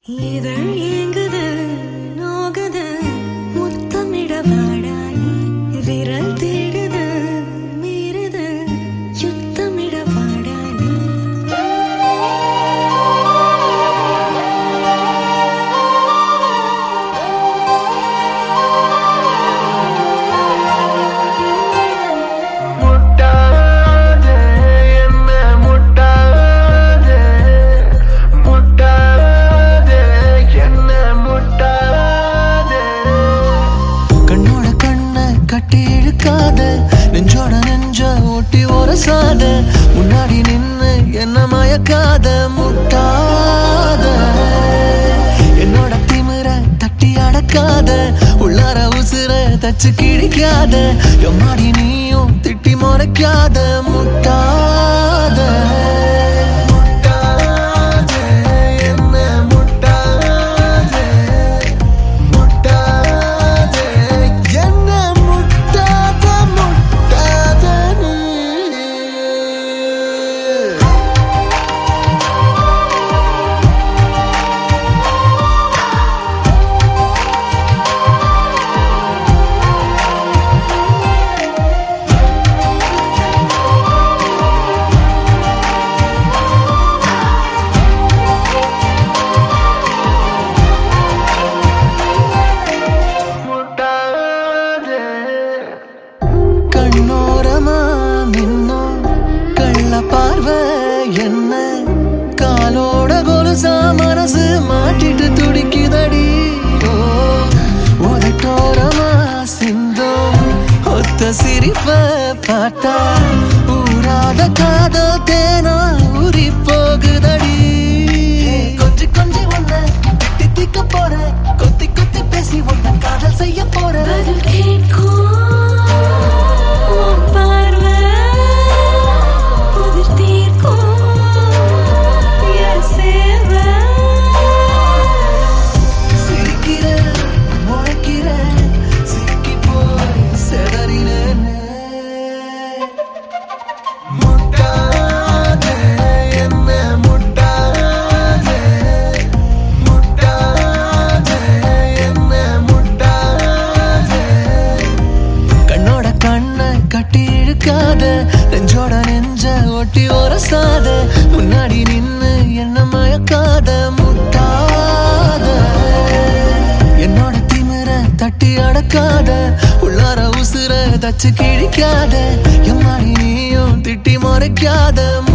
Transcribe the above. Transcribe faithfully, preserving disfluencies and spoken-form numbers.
இதழ் ஏங்குது நோகுது முத்தமிட வாடா நீ விரல் தேடுது மீறுது யுத்தமிட வாடா நீ முட்டாதே என்ன முட்டாதே முட்டாதே என்ன முட்டாதே கண்ணோட கண்ணை கட்டி இழுக்காத நெஞ்சோட நெஞ்ச ஓட்டி ஒரசாத முன்னாடி நின்னு என்ன மயக்காத முட்டாத என்னோட திமிர தட்டி அடக்காத உள்ளார உசுர தச்சு கிழிக்காத எம்மாடி நீயும் திட்டி முறைக்காத முட்டாத முட்டாதே என்ன முட்டாதே முட்டாதே என்ன முட்டாத முட்டாத நீ முட்டாதே கண்ணோரமா மின்னும் கள்ள பார்வை என்ன காலோட கொலுசா மனசு மாட்டிட்டு துடிக்குதடி ஓ உதட்டோரமா சிந்தும் ஒத்த சிரிப்ப பார்த்தா ஊராத காதல் தேனா ஊறி போகுதடி கொஞ்சி கொஞ்சி ஒன்ன திட்டி திக்க போற கொத்தி கொத்தி பேசி ஒன்ன காதல் செய்ய போற பதில் கேட்கும் உன் பார்வை புதிர் தீர்க்கும் என் சேவை சிரிக்கிற முறைக்கிற சிக்கி போய் செதறினேனே முட்டாதே என்ன முட்டாதே முட்டாதே என்ன முட்டாதே கண்ணோட கண்ணை கட்டி இழுக்காத நெஞ்சோட நெஞ்ச ஒட்டி ஒரசாத முன்னாடி நின்னு என்ன மயக்காத முட்டாத என்னோட திமிர தட்டி அடக்காத உள்ளார உசுர தச்சு கிழிக்காத எம்மாடி நீயும் திட்டி முறைக்காத